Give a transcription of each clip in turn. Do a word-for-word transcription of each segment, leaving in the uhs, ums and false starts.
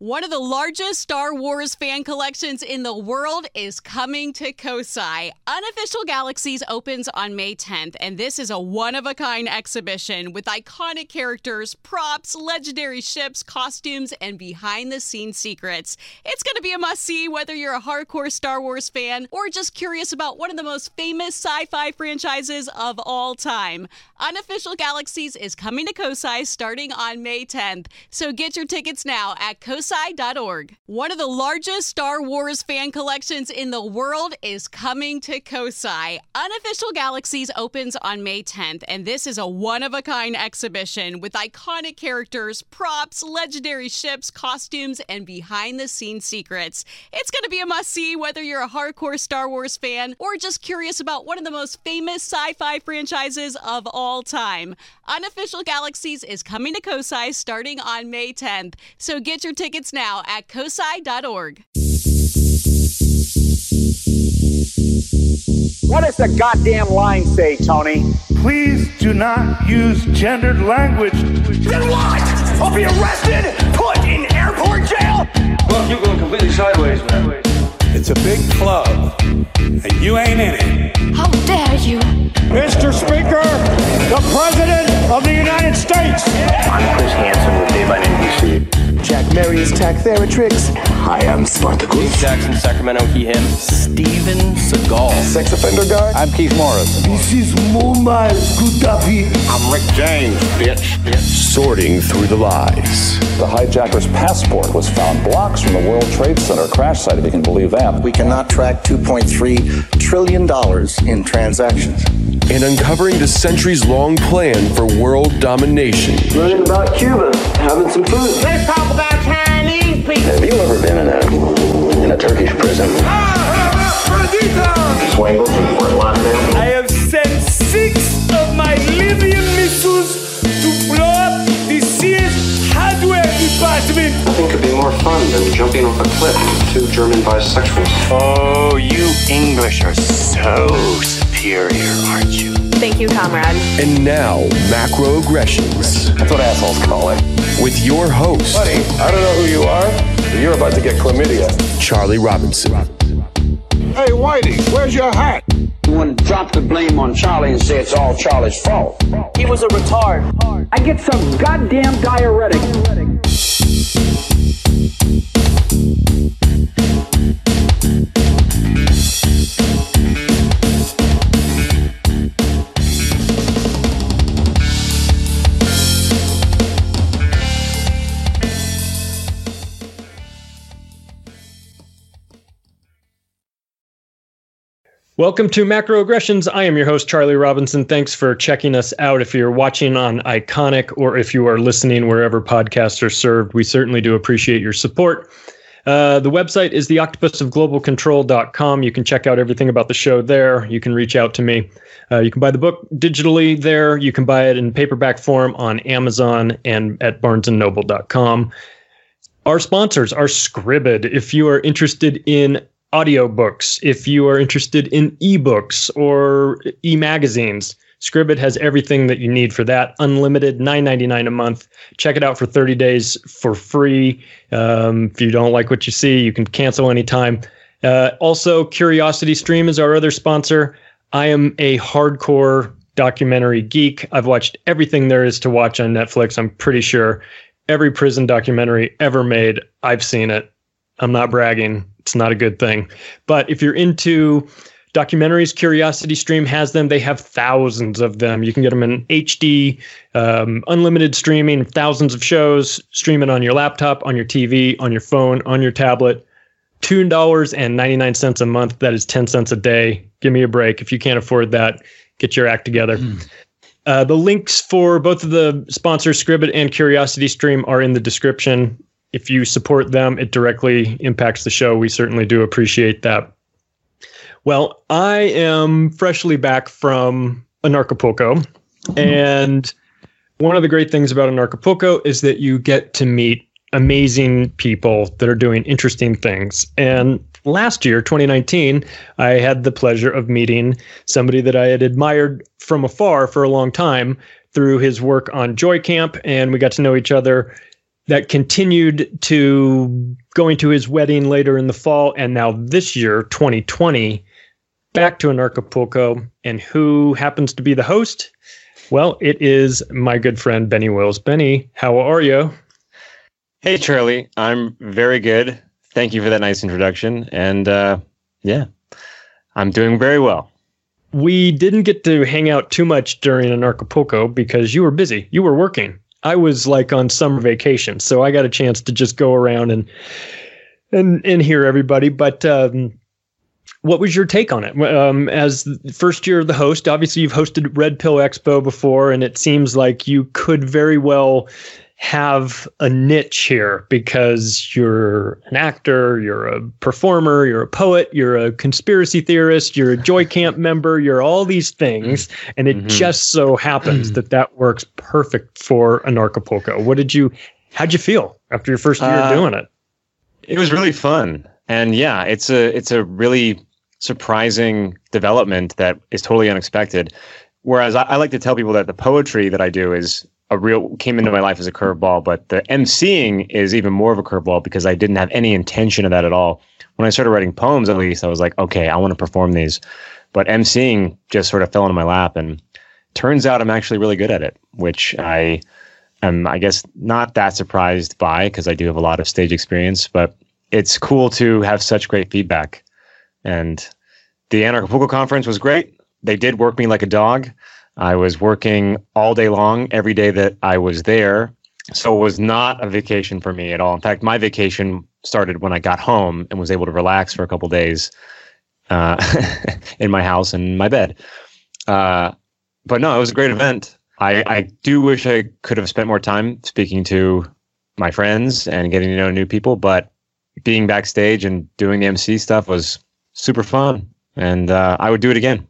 One of the largest Star Wars fan collections in the world is coming to Kosai. Unofficial Galaxies opens on May tenth, and this is a one-of-a-kind exhibition with iconic characters, props, legendary ships, costumes, and behind-the-scenes secrets. It's going to be a must-see whether you're a hardcore Star Wars fan or just curious about one of the most famous sci-fi franchises of all time. Unofficial Galaxies is coming to Kosai starting on May tenth, so get your tickets now at kosai dot org. One of the largest Star Wars fan collections in the world is coming to Kosai. Unofficial Galaxies opens on May tenth, and this is a one-of-a-kind exhibition with iconic characters, props, legendary ships, costumes, and behind-the-scenes secrets. It's going to be a must-see whether you're a hardcore Star Wars fan or just curious about one of the most famous sci-fi franchises of all time. Unofficial Galaxies is coming to Kosai starting on May tenth, so get your tickets now at kosai dot org. What does the goddamn line say, Tony? Please do not use gendered language. Then what? I'll be arrested, put in airport jail? Well, you're going completely sideways, man. It's a big club, and you ain't in it. How dare you? Mister Speaker, the President of the United States. I'm Chris Hansen with Dave on N B C. Jack Marius Tactheratrix. Hi, I'm Spartacus. Jackson, Sacramento, he, him. Steven Seagal. Sex offender guy. I'm Keith Morris. This is Muammar Gaddafi. I'm Rick James, bitch. bitch. Sorting through the lies. The hijacker's passport was found blocks from the World Trade Center crash site, if you can believe that. We cannot track two point three trillion dollars in transactions. And uncovering the centuries-long plan for world domination. Learning about Cuba, having some food. Let's talk about Chinese people. Have you ever been in a in a Turkish prison? Swangles from Fort Lauderdale. I have sent six of my Libyan missiles to blow up the C S hardware department. Nothing could be more fun than jumping off a cliff with two German bisexuals. Oh, you English are so superior, aren't you? Thank you, comrade. And now, macroaggressions. That's what assholes call it. With your host. Buddy, I don't know who you are, but you're about to get chlamydia. Charlie Robinson. Hey, Whitey, where's your hat? You want to drop the blame on Charlie and say it's all Charlie's fault. He was a retard. I get some goddamn diuretic. Welcome to Macroaggressions. I am your host, Charlie Robinson. Thanks for checking us out. If you're watching on Iconic or if you are listening wherever podcasts are served, we certainly do appreciate your support. Uh, the website is the octopus of global control dot com. You can check out everything about the show there. You can reach out to me. Uh, you can buy the book digitally there. You can buy it in paperback form on Amazon and at barnes and noble dot com. Our sponsors are Scribd. If you are interested in audiobooks, if you are interested in ebooks or e-magazines, Scribd has everything that you need for that. Unlimited, nine ninety-nine a month. Check it out for thirty days for free. Um, if you don't like what you see, you can cancel anytime. Uh, also, CuriosityStream is our other sponsor. I am a hardcore documentary geek. I've watched everything there is to watch on Netflix. I'm pretty sure every prison documentary ever made, I've seen it. I'm not bragging. It's not a good thing. But if you're into documentaries, CuriosityStream has them. They have thousands of them. You can get them in H D, um, unlimited streaming, thousands of shows, streaming on your laptop, on your T V, on your phone, on your tablet. two dollars and ninety-nine cents a month. That is ten cents a day. Give me a break. If you can't afford that, get your act together. Mm. Uh, the links for both of the sponsors, Scribd and CuriosityStream, are in the description. If you support them, it directly impacts the show. We certainly do appreciate that. Well, I am freshly back from Anarchapulco, and one of the great things about Anarchapulco is that you get to meet amazing people that are doing interesting things. And last year, twenty nineteen, I had the pleasure of meeting somebody that I had admired from afar for a long time through his work on Joy Camp, and we got to know each other that continued to going to his wedding later in the fall, and now this year, twenty twenty, back to Anarchapulco. And who happens to be the host? Well, it is my good friend, Benny Wills. Benny, how are you? Hey, Charlie. I'm very good. Thank you for that nice introduction. And uh, yeah, I'm doing very well. We didn't get to hang out too much during Anarchapulco because you were busy. You were working. I was like on summer vacation, so I got a chance to just go around and and and hear everybody. But um, what was your take on it? Um, as the first year of the host, obviously you've hosted Red Pill Expo before, and it seems like you could very well have a niche here because you're an actor, you're a performer, you're a poet, you're a conspiracy theorist, you're a Joy Camp member, you're all these things. And it mm-hmm. just so happens that that works perfect for Anarchapulco. What did you, how'd you feel after your first year uh, doing it? It was really fun. And yeah, it's a, it's a really surprising development that is totally unexpected. Whereas I, I like to tell people that the poetry that I do is a real came into my life as a curveball, but the emceeing is even more of a curveball because I didn't have any intention of that at all. When I started writing poems, at least, I was like, okay, I want to perform these. But emceeing just sort of fell into my lap, and turns out I'm actually really good at it, which I am, I guess, not that surprised by because I do have a lot of stage experience, but it's cool to have such great feedback. And the Anarchapulco conference was great. They did work me like a dog. I was working all day long, every day that I was there. So it was not a vacation for me at all. In fact, my vacation started when I got home and was able to relax for a couple days uh, in my house and my bed. Uh, but no, it was a great event. I, I do wish I could have spent more time speaking to my friends and getting to know new people, but being backstage and doing the M C stuff was super fun. And uh, I would do it again.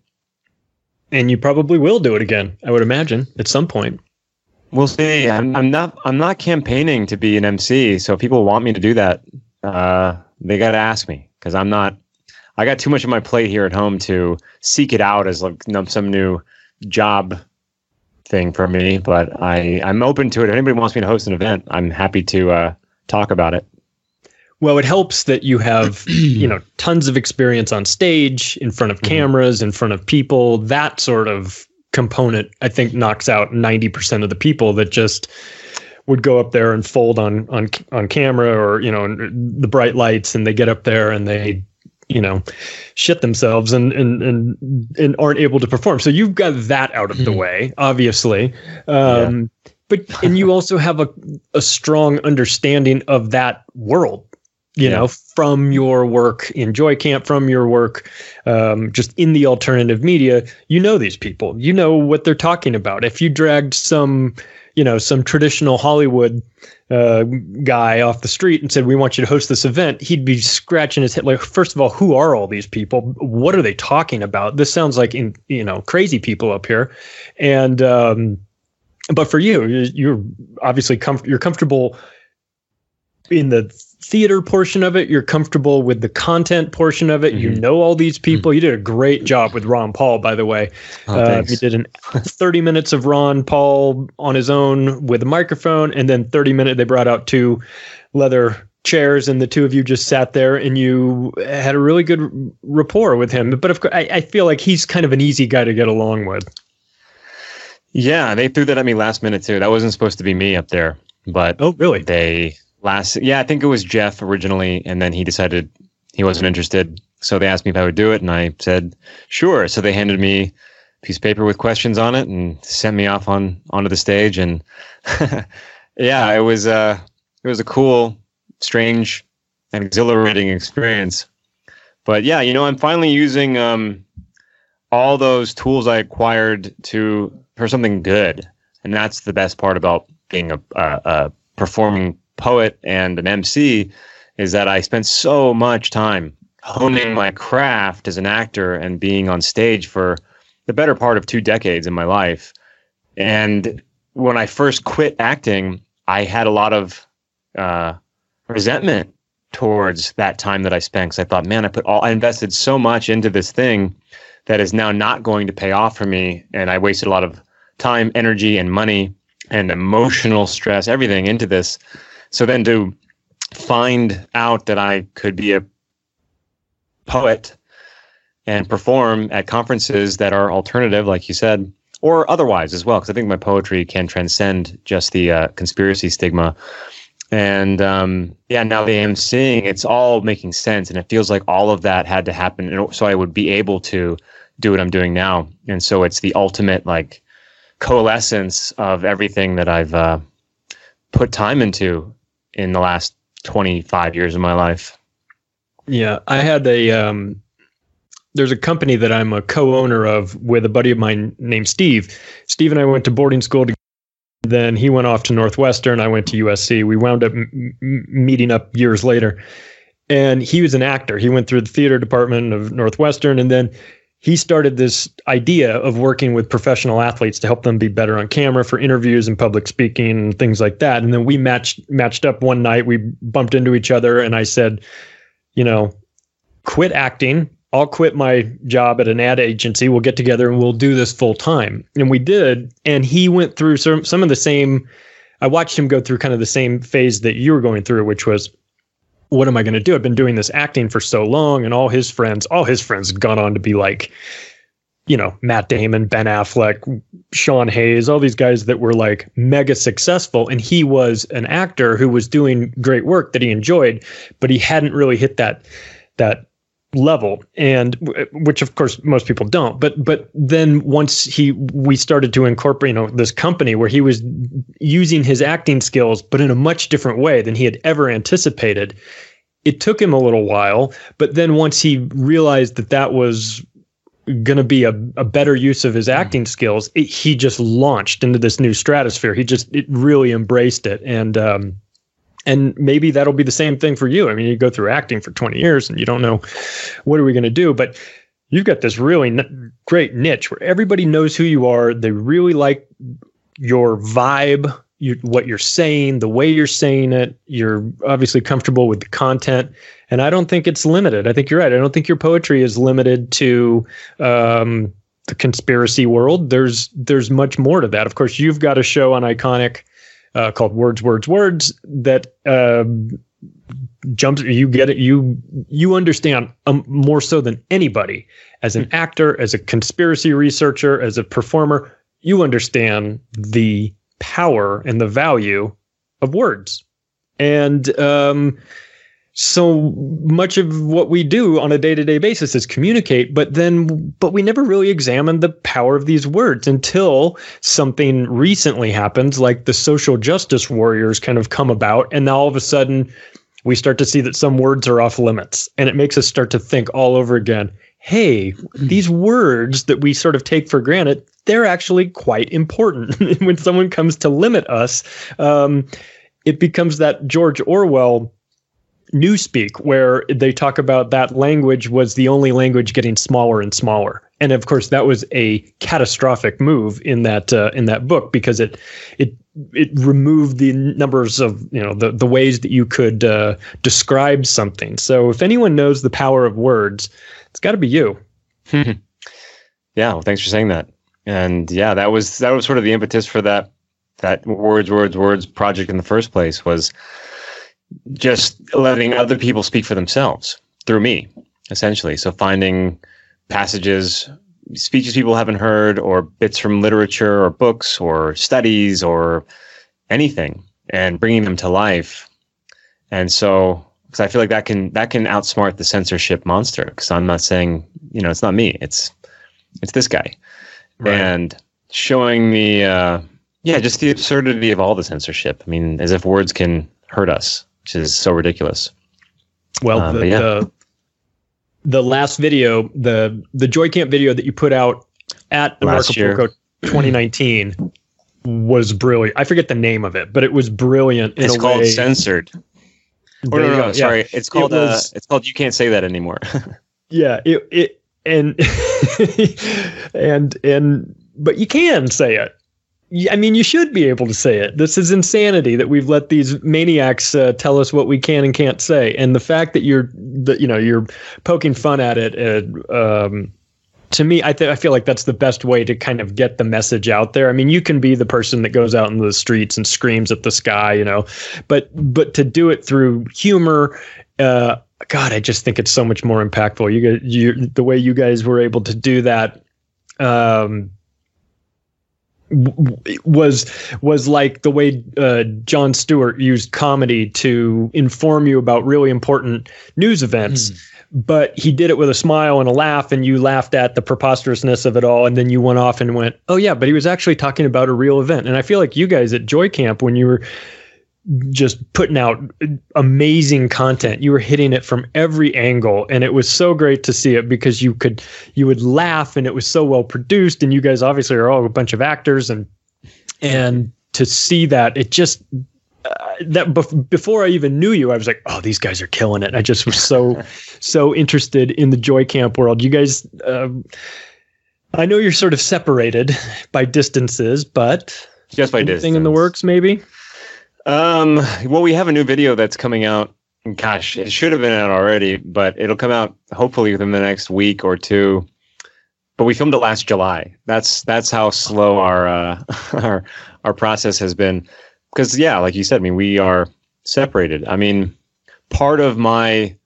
And you probably will do it again, I would imagine, at some point. We'll see. I'm, I'm not. I'm not campaigning to be an M C. So if people want me to do that, uh, they got to ask me because I'm not. I got too much on my plate here at home to seek it out as like some new job thing for me. But I, I'm open to it. If anybody wants me to host an event, I'm happy to uh, talk about it. Well, it helps that you have, you know, tons of experience on stage, in front of cameras, mm-hmm. in front of people. That sort of component, I think, knocks out ninety percent of the people that just would go up there and fold on on on camera, or, you know, the bright lights, and they get up there and they, you know, shit themselves and and and, and aren't able to perform. So you've got that out of the way, obviously. Um, yeah. But and you also have a a strong understanding of that world. You yeah. know, from your work in Joy Camp, from your work um, just in the alternative media, you know these people. You know what they're talking about. If you dragged some, you know, some traditional Hollywood uh, guy off the street and said, we want you to host this event, he'd be scratching his head. Like, first of all, who are all these people? What are they talking about? This sounds like, in, you know, crazy people up here. And um, but for you, you're obviously com- you're comfortable in the theater portion of it. You're comfortable with the content portion of it. Mm-hmm. You know all these people. Mm-hmm. You did a great job with Ron Paul, by the way. Oh, uh, you did an thirty minutes of Ron Paul on his own with a microphone, and then thirty minutes they brought out two leather chairs, and the two of you just sat there, and you had a really good rapport with him. But of course, I, I feel like he's kind of an easy guy to get along with. Yeah, they threw that at me last minute too. That wasn't supposed to be me up there, but oh, really? They. Last, yeah, I think it was Jeff originally, and then he decided he wasn't interested. So they asked me if I would do it, and I said, sure. So they handed me a piece of paper with questions on it and sent me off on onto the stage. And yeah, it was uh, it was a cool, strange, and exhilarating experience. But yeah, you know, I'm finally using um, all those tools I acquired to for something good, and that's the best part about being a, a, a performing poet and an M C, is that I spent so much time honing my craft as an actor and being on stage for the better part of two decades in my life. And when I first quit acting, I had a lot of uh, resentment towards that time that I spent, because I thought, man, I put all I invested so much into this thing that is now not going to pay off for me, and I wasted a lot of time, energy, and money and emotional stress, everything into this. So then to find out that I could be a poet and perform at conferences that are alternative, like you said, or otherwise as well, because I think my poetry can transcend just the uh, conspiracy stigma. And um, yeah, now that I'm seeing, it's all making sense, and it feels like all of that had to happen, and so I would be able to do what I'm doing now. And so it's the ultimate like coalescence of everything that I've uh, put time into in the last twenty-five years of my life. Yeah, I had a um, there's a company that I'm a co-owner of with a buddy of mine named Steve. Steve and I went to boarding school together. Then he went off to Northwestern. I went to U S C. We wound up m- m- meeting up years later. And he was an actor. He went through the theater department of Northwestern. And then he started this idea of working with professional athletes to help them be better on camera for interviews and public speaking and things like that. And then we matched matched up one night. We bumped into each other. And I said, you know, quit acting. I'll quit my job at an ad agency. We'll get together and we'll do this full time. And we did. And he went through some, some of the same, I watched him go through kind of the same phase that you were going through, which was, what am I going to do? I've been doing this acting for so long, and all his friends, all his friends had gone on to be like, you know, Matt Damon, Ben Affleck, Sean Hayes, all these guys that were like mega successful. And he was an actor who was doing great work that he enjoyed, but he hadn't really hit that, that, level, and which of course most people don't, but but then once he we started to incorporate, you know, this company where he was using his acting skills but in a much different way than he had ever anticipated. It took him a little while, but then once he realized that that was going to be a, a better use of his acting skills, it, he just launched into this new stratosphere. He just it really embraced it. And um And maybe that'll be the same thing for you. I mean, you go through acting for twenty years and you don't know what are we going to do, but you've got this really n- great niche where everybody knows who you are. They really like your vibe, you, what you're saying, the way you're saying it. You're obviously comfortable with the content. And I don't think it's limited. I think you're right. I don't think your poetry is limited to um, the conspiracy world. There's, there's much more to that. Of course, you've got a show on Iconic Uh, called Words, Words, Words that uh, jumps. You get it. You you understand um, more so than anybody as an actor, as a conspiracy researcher, as a performer. You understand the power and the value of words, and um, so much of what we do on a day-to-day basis is communicate, but then, but we never really examined the power of these words until something recently happens, like the social justice warriors kind of come about. And now all of a sudden we start to see that some words are off limits, and it makes us start to think all over again. Hey, these words that we sort of take for granted, they're actually quite important. When someone comes to limit us, um, it becomes that George Orwell Newspeak, where they talk about that language was the only language getting smaller and smaller. And of course, that was a catastrophic move in that uh, in that book, because it it it removed the numbers of, you know, the, the ways that you could uh, describe something. So if anyone knows the power of words, it's got to be you. Yeah, well, thanks for saying that. And yeah, that was that was sort of the impetus for that that Words, Words, Words project in the first place, was just letting other people speak for themselves through me, essentially. So finding passages, speeches people haven't heard, or bits from literature or books or studies or anything, and bringing them to life. And so, because I feel like that can that can outsmart the censorship monster, because I'm not saying, you know, it's not me, it's it's this guy. Right. And showing the, uh, yeah, just the absurdity of all the censorship. I mean, as if words can hurt us, which is so ridiculous. Well, um, the, yeah. the the last video, the the Joy Camp video that you put out at Acapulco twenty nineteen was brilliant. I forget the name of it, but it was brilliant. In it's a called way. Censored. Oh, no, no, no, sorry. Yeah. It's called. It was, uh, it's called. You Can't Say That Anymore. yeah. It it and and and but you can say it. I mean, you should be able to say it. This is insanity that we've let these maniacs uh, tell us what we can and can't say. And the fact that you're, that you know, you're poking fun at it, and, um, to me, I th- I feel like that's the best way to kind of get the message out there. I mean, you can be the person that goes out into the streets and screams at the sky, you know, but but to do it through humor, uh, God, I just think it's so much more impactful. You get you the way you guys were able to do that. Um, was was like the way uh, Jon Stewart used comedy to inform you about really important news events. Mm. But he did it with a smile and a laugh, and you laughed at the preposterousness of it all. And then you went off and went, oh, yeah, but he was actually talking about a real event. And I feel like you guys at Joy Camp, when you were just putting out amazing content, you were hitting it from every angle. And it was so great to see it because you could you would laugh, and it was so well produced. And you guys obviously are all a bunch of actors. And and to see that, it just Uh, that bef- before I even knew you, I was like, oh, these guys are killing it. I just was so, so interested in the Joy Camp world. You guys, um, I know you're sort of separated by distances, but just by anything distance in the works, maybe? Um, well, we have a new video that's coming out. Gosh, it should have been out already, but it'll come out hopefully within the next week or two. But we filmed it last July. That's, that's how slow our, uh, our, our process has been. Because, yeah, like you said, I mean, we are separated. I mean, part of my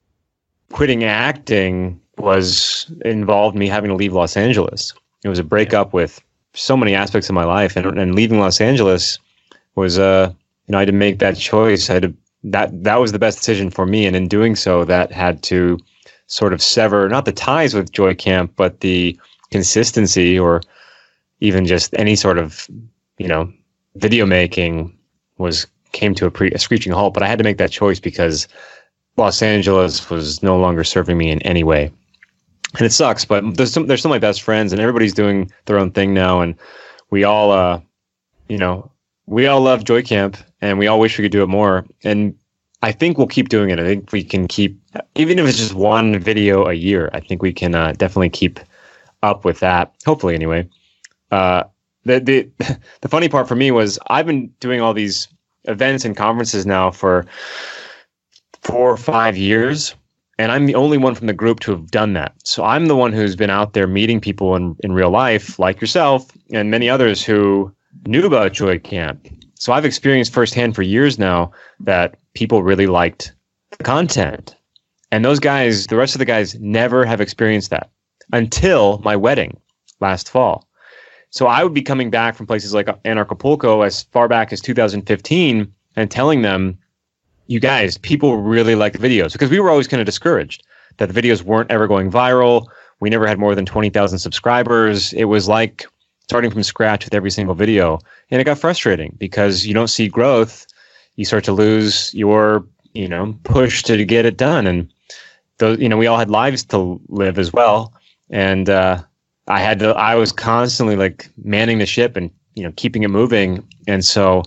quitting acting was involved me having to leave Los Angeles. It was a breakup with so many aspects of my life. And, and leaving Los Angeles was, uh, you know, I had to make that choice. I had to, that, that was the best decision for me. And in doing so, that had to sort of sever, not the ties with Joy Camp, but the consistency or even just any sort of, you know, video making was came to a, pre, a screeching halt, but I had to make that choice because Los Angeles was no longer serving me in any way, and it sucks. But there's some, there's some of my best friends, and everybody's doing their own thing now, and we all, uh, you know, we all love Joy Camp, and we all wish we could do it more. And I think we'll keep doing it. I think we can keep, even if it's just one video a year. I think we can uh, definitely keep up with that. Hopefully, anyway. Uh, The, the the funny part for me was I've been doing all these events and conferences now for four or five years, and I'm the only one from the group to have done that. So I'm the one who's been out there meeting people in, in real life, like yourself and many others who knew about Joy Camp. So I've experienced firsthand for years now that people really liked the content. And those guys, the rest of the guys, never have experienced that until my wedding last fall. So I would be coming back from places like Anarchapulco as far back as two thousand fifteen and telling them, you guys, people really like the videos, because we were always kind of discouraged that the videos weren't ever going viral. We never had more than twenty thousand subscribers. It was like starting from scratch with every single video. And it got frustrating because you don't see growth. You start to lose your, you know, push to get it done. And those, you know, we all had lives to live as well. And, uh, I had to, I was constantly like manning the ship and, you know, keeping it moving. And so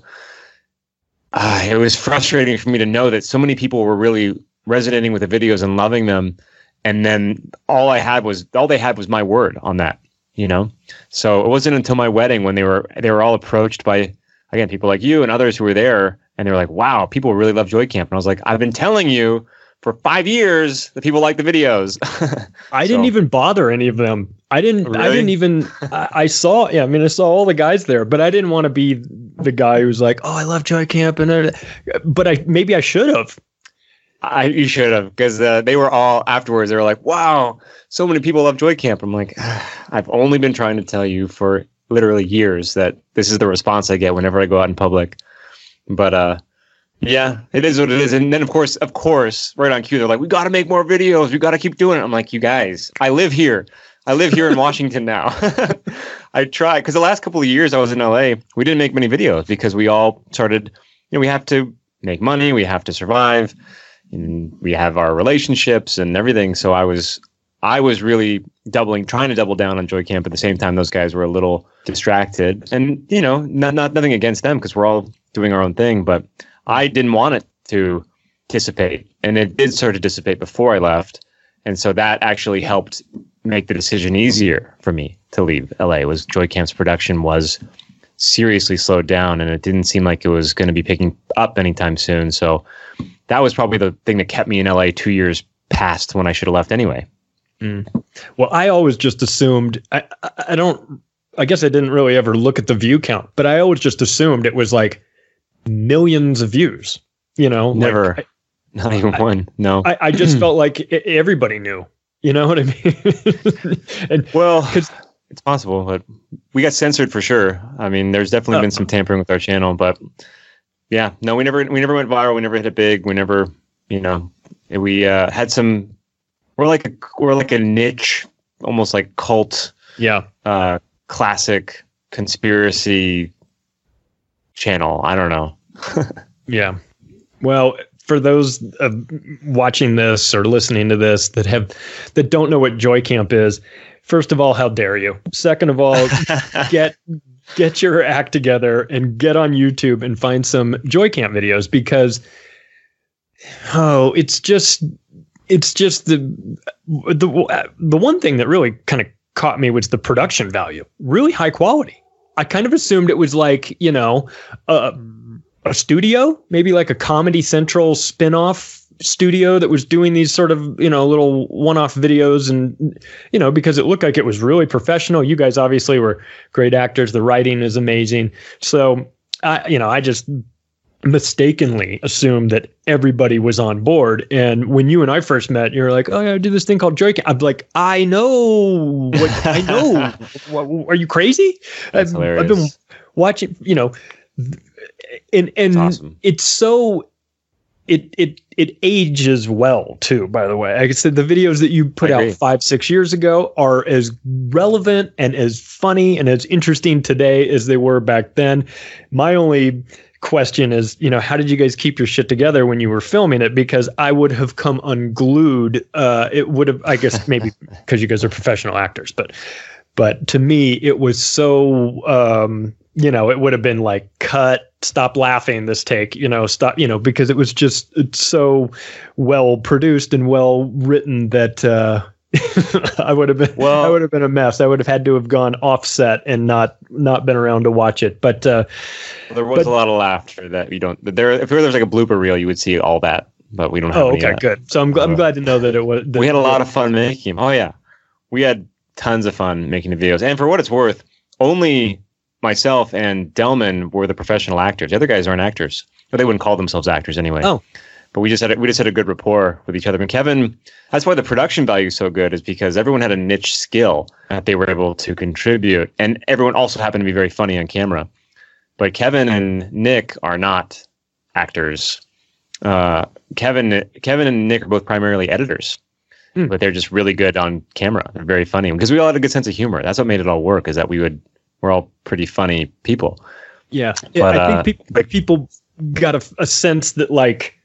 uh, it was frustrating for me to know that so many people were really resonating with the videos and loving them. And then all I had was, all they had was my word on that, you know? So it wasn't until my wedding when they were, they were all approached by, again, people like you and others who were there. And they were like, wow, people really love Joy Camp. And I was like, I've been telling you for five years that people like the videos. I so. didn't even bother any of them. I didn't, really? I didn't even, I, I saw, yeah, I mean, I saw all the guys there, but I didn't want to be the guy who's like, oh, I love Joy Camp. And, but I, maybe I should have. I, you should have, because uh, they were all afterwards. They were like, wow, so many people love Joy Camp. I'm like, I've only been trying to tell you for literally years that this is the response I get whenever I go out in public. But, uh, yeah, it is what it is. And then, of course, of course, right on cue, they're like, we got to make more videos. We got to keep doing it. I'm like, you guys, I live here. I live here in Washington now. I try, because the last couple of years I was in L A, we didn't make many videos because we all started, you know, we have to make money. We have to survive. And we have our relationships and everything. So I was, I was really doubling, trying to double down on Joy Camp. At the same time, those guys were a little distracted. And, you know, not, not nothing against them because we're all doing our own thing. But I didn't want it to dissipate, and it did start to dissipate before I left. And so that actually helped make the decision easier for me to leave L A. Was Joy Camp's production was seriously slowed down, and it didn't seem like it was going to be picking up anytime soon. So that was probably the thing that kept me in L A two years past when I should have left anyway. Mm. Well, I always just assumed, I, I, I don't, I guess I didn't really ever look at the view count, but I always just assumed it was like millions of views, you know? Never, like, not even I, one, no. I, I just felt like everybody knew, you know what I mean? and Well, it's possible, but we got censored for sure. I mean, there's definitely uh, been some tampering with our channel, but yeah, no, we never, we never went viral. We never hit it big. We never, you know, we uh, had some, we're like, a, we're like a niche, almost like cult, yeah, uh, classic conspiracy channel. I don't know. Yeah. Well, for those uh, watching this or listening to this that have, that don't know what Joy Camp is, first of all, how dare you? Second of all, get, get your act together and get on YouTube and find some Joy Camp videos, because, oh, it's just, it's just the, the, the one thing that really kind of caught me was the production value, really high quality. I kind of assumed it was like, you know, uh, a studio, maybe like a Comedy Central spin-off studio that was doing these sort of, you know, little one-off videos, and, you know, because it looked like it was really professional. You guys obviously were great actors. The writing is amazing. So, I, you know, I just mistakenly assumed that everybody was on board. And when you and I first met, you were like, "Oh yeah, I do this thing called Joy Camp." I'm like, "I know, what, I know. What, are you crazy?" That's I've, hilarious. I've been watching, you know, and and That's awesome. It's so it it it ages well too. By the way, like I said, the videos that you put out five six years ago are as relevant and as funny and as interesting today as they were back then. My only question is, you know, how did you guys keep your shit together when you were filming it? Because I would have come unglued. Uh, it would have, I guess, maybe because you guys are professional actors, but, but to me, it was so, um, you know, it would have been like, cut, stop laughing, this take, you know, stop, you know, because it was just, it's so well produced and well written that, uh, I would have been, well, I would have been a mess. I would have had to have gone offset and not, not been around to watch it. But uh, well, there was but, a lot of laughter that we don't. There, if there was like a blooper reel, you would see all that, but we don't have. Oh, any okay, of that. Good. So I'm, I'm glad to know that it was. That we had a lot of fun making them. Oh yeah, we had tons of fun making the videos. And for what it's worth, only myself and Delman were the professional actors. The other guys aren't actors, but they wouldn't call themselves actors anyway. Oh. But we just had a, we just had a good rapport with each other. And Kevin, that's why the production value is so good, is because everyone had a niche skill that they were able to contribute, and everyone also happened to be very funny on camera. But Kevin and Nick are not actors. Uh, Kevin, Kevin and Nick are both primarily editors, mm. but they're just really good on camera. They're very funny because we all had a good sense of humor. That's what made it all work. Is that we would we're all pretty funny people. Yeah, but, I think uh, people, but, people got a, a sense that like.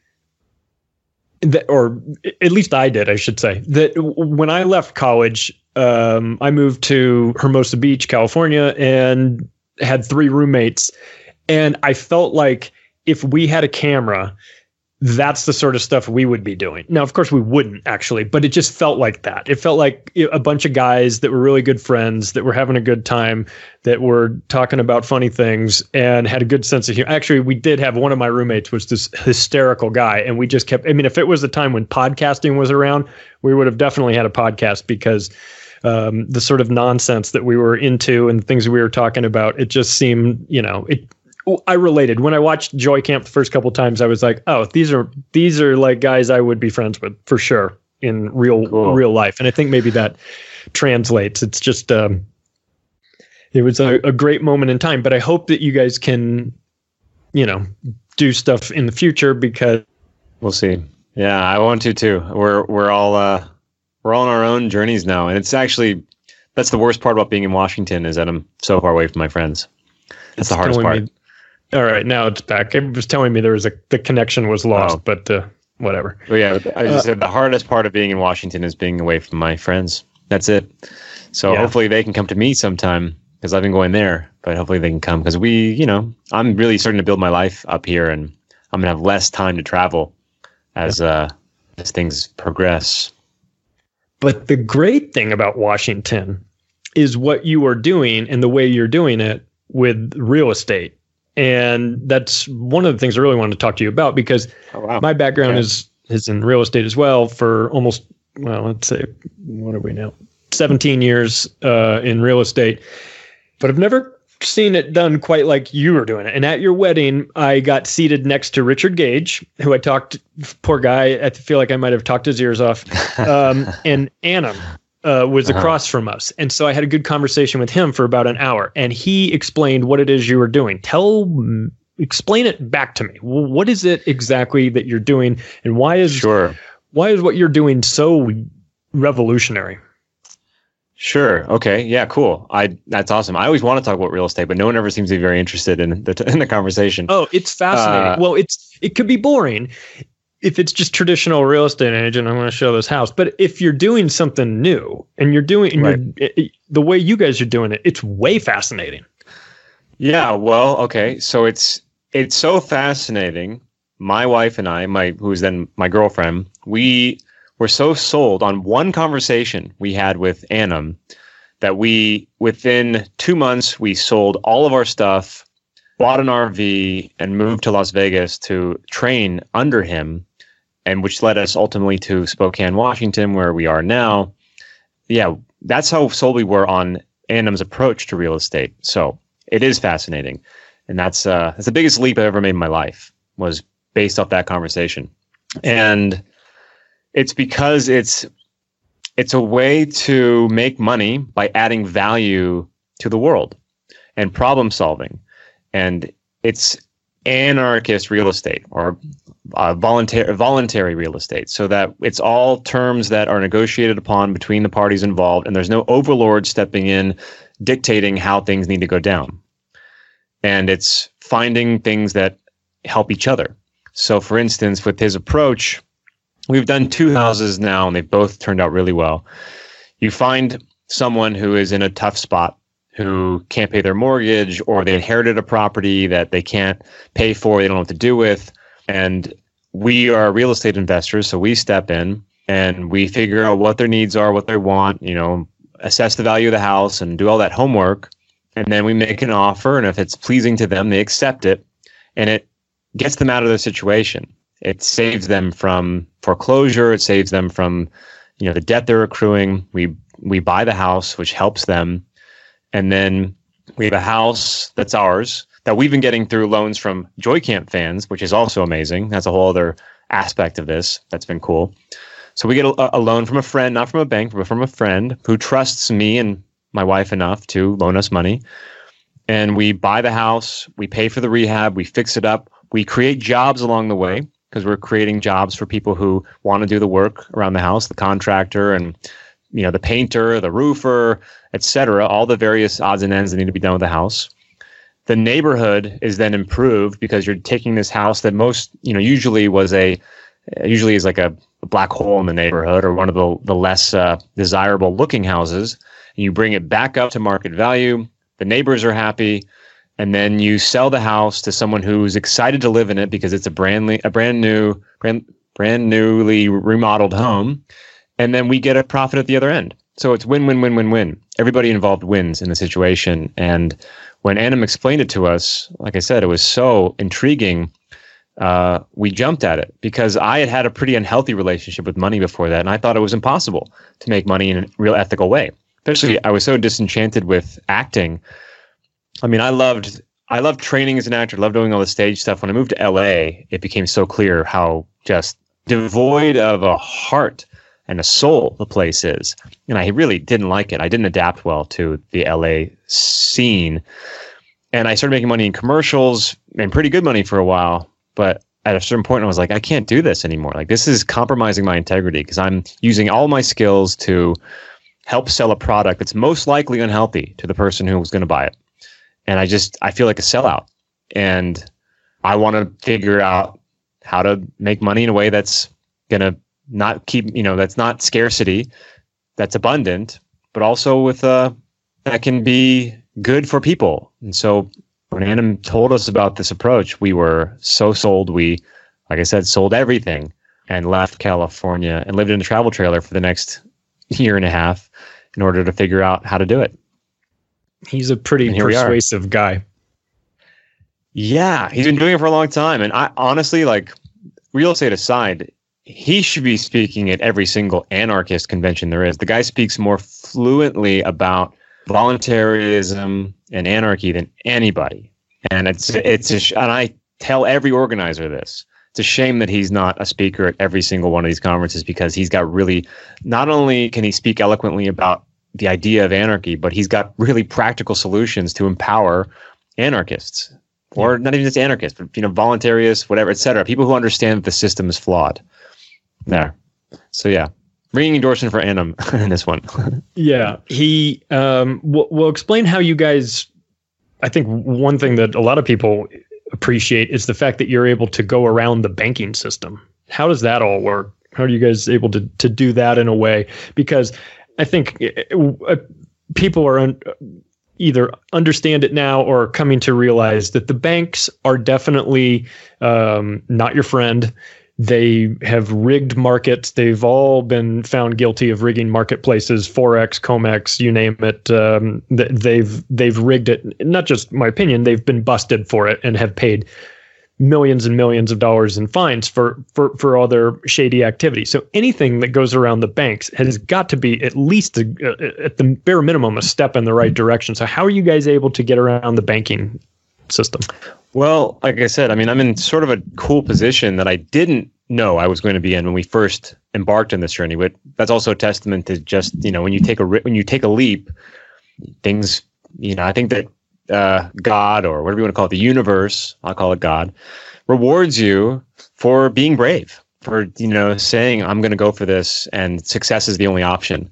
That, or at least I did, I should say, that when I left college, um, I moved to Hermosa Beach, California, and had three roommates. And I felt like if we had a camera, that's the sort of stuff we would be doing. Now, of course, we wouldn't actually, but it just felt like that. It felt like a bunch of guys that were really good friends, that were having a good time, that were talking about funny things and had a good sense of humor. Actually, we did have one of my roommates was this hysterical guy. And we just kept, I mean, if it was the time when podcasting was around, we would have definitely had a podcast, because um, the sort of nonsense that we were into and the things we were talking about, it just seemed, you know, it, I related. When I watched Joy Camp the first couple of times, I was like, oh, these are these are like guys I would be friends with for sure in real cool. real life. And I think maybe that translates. It's just um, it was a, a great moment in time. But I hope that you guys can, you know, do stuff in the future, because we'll see. Yeah, I want to too. We're we're all uh, we're all on our own journeys now, and it's actually that's the worst part about being in Washington, is that I'm so far away from my friends. That's the hardest part. Me- All right, now it's back. It was telling me there was a the connection was lost, oh. but uh, whatever. Well, yeah, I just uh, said the hardest part of being in Washington is being away from my friends. That's it. So yeah. Hopefully they can come to me sometime, because I've been going there. But hopefully they can come, because we, you know, I'm really starting to build my life up here, and I'm gonna have less time to travel as uh, as things progress. But the great thing about Washington is what you are doing and the way you're doing it with real estate. And that's one of the things I really wanted to talk to you about, because oh, wow. my background okay. is, is in real estate as well for almost well, let's say, what are we now? seventeen years uh, in real estate, but I've never seen it done quite like you were doing it. And at your wedding, I got seated next to Richard Gage, who I talked, poor guy, I feel like I might have talked his ears off. Um, and Anam uh, was uh-huh. across from us. And so I had a good conversation with him for about an hour. And he explained what it is you were doing. Tell, explain it back to me. What is it exactly that you're doing? And why is, sure. why is what you're doing so revolutionary? Sure. Okay. Yeah. Cool. I. That's awesome. I always want to talk about real estate, but no one ever seems to be very interested in the in the conversation. Oh, it's fascinating. Uh, well, it's it could be boring if it's just traditional real estate agent. I'm going to show this house, but if you're doing something new and you're doing and right. you're, it, the way you guys are doing it, it's way fascinating. Yeah. Well. Okay. So it's it's so fascinating. My wife and I, my who's then my girlfriend, we. We're so sold on one conversation we had with Anam that we, within two months, we sold all of our stuff, bought an R V, and moved to Las Vegas to train under him, and which led us ultimately to Spokane, Washington, where we are now. Yeah, that's how sold we were on Anam's approach to real estate. So it is fascinating, and that's uh, that's the biggest leap I've ever made in my life, was based off that conversation. And it's because it's it's a way to make money by adding value to the world and problem solving. And it's anarchist real estate, or uh, voluntary voluntary real estate, so that it's all terms that are negotiated upon between the parties involved, and there's no overlord stepping in dictating how things need to go down. And it's finding things that help each other. So for instance, with his approach, we've done two houses now, and they've both turned out really well. You find someone who is in a tough spot, who can't pay their mortgage, or they inherited a property that they can't pay for, they don't know what to do with. And we are real estate investors, so we step in and we figure out what their needs are, what they want, you know, assess the value of the house and do all that homework. And then we make an offer, and if it's pleasing to them, they accept it, and it gets them out of their situation. It saves them from foreclosure. It saves them from, you know, the debt they're accruing. We we buy the house, which helps them, and then we have a house that's ours that we've been getting through loans from Joy Camp fans, which is also amazing. That's a whole other aspect of this that's been cool. So we get a, a loan from a friend, not from a bank, but from a friend who trusts me and my wife enough to loan us money, and we buy the house. We pay for the rehab. We fix it up. We create jobs along the way, because we're creating jobs for people who want to do the work around the house, the contractor and, you know, the painter, the roofer, et cetera, all the various odds and ends that need to be done with the house. The neighborhood is then improved because you're taking this house that most, you know, usually was a, usually is like a, a black hole in the neighborhood, or one of the, the less uh, desirable looking houses. And you bring it back up to market value. The neighbors are happy. And then you sell the house to someone who's excited to live in it because it's a brand, a brand new, brand, brand newly remodeled home. And then we get a profit at the other end. So it's win, win, win, win, win. Everybody involved wins in the situation. And when Anam explained it to us, like I said, it was so intriguing. Uh, we jumped at it because I had had a pretty unhealthy relationship with money before that. And I thought it was impossible to make money in a real ethical way. Especially, I was so disenchanted with acting. I mean, I loved I loved training as an actor, loved doing all the stage stuff. When I moved to L A, it became so clear how just devoid of a heart and a soul the place is. And I really didn't like it. I didn't adapt well to the L A scene. And I started making money in commercials, and pretty good money for a while. But at a certain point, I was like, I can't do this anymore. Like, this is compromising my integrity, because I'm using all my skills to help sell a product that's most likely unhealthy to the person who was going to buy it. And I just, I feel like a sellout, and I want to figure out how to make money in a way that's going to not keep, you know, that's not scarcity, that's abundant, but also with uh that can be good for people. And so when Anam told us about this approach, we were so sold. We, like I said, sold everything and left California and lived in a travel trailer for the next year and a half in order to figure out how to do it. He's a pretty persuasive guy. Yeah, he's been doing it for a long time. And I honestly, like, real estate aside, he should be speaking at every single anarchist convention there is. The guy speaks more fluently about voluntarism and anarchy than anybody. And it's it's a sh- and I tell every organizer this. It's a shame that he's not a speaker at every single one of these conferences, because he's got really, not only can he speak eloquently about the idea of anarchy, but he's got really practical solutions to empower anarchists, or not even just anarchists, but, you know, voluntarists, whatever, et cetera. People who understand that the system is flawed. There. So yeah, ringing endorsement for Anim in this one. Yeah, he um, will will explain how you guys. I think one thing that a lot of people appreciate is the fact that you're able to go around the banking system. How does that all work? How are you guys able to to do that in a way? Because I think uh, people are un- either understand it now or coming to realize that the banks are definitely um, not your friend. They have rigged markets. They've all been found guilty of rigging marketplaces, Forex, Comex, you name it. Um, they've they've rigged it. Not just my opinion. They've been busted for it and have paid millions and millions of dollars in fines for for for all their shady activity. So anything that goes around the banks has got to be at least a, a, at the bare minimum a step in the right direction. So how are you guys able to get around the banking system? Well, like I said, I mean, I'm in sort of a cool position that I didn't know I was going to be in when we first embarked on this journey. But that's also a testament to just, you know, when you take a when you take a leap, things, you know, I think that uh, God, or whatever you want to call it, the universe, I'll call it God, rewards you for being brave, for, you know, saying, I'm going to go for this, and success is the only option.